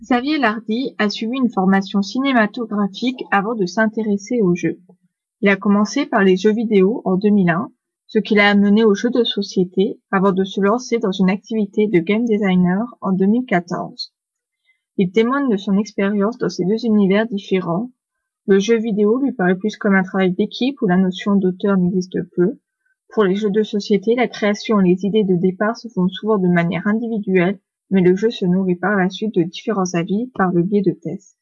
Xavier Lardy a suivi une formation cinématographique avant de s'intéresser aux jeux. Il a commencé par les jeux vidéo en 2001, ce qui l'a amené aux jeux de société avant de se lancer dans une activité de game designer en 2014. Il témoigne de son expérience dans ces deux univers différents. Le jeu vidéo lui paraît plus comme un travail d'équipe où la notion d'auteur n'existe peu. Pour les jeux de société, la création et les idées de départ se font souvent de manière individuelle, mais le jeu se nourrit par la suite de différents avis par le biais de tests.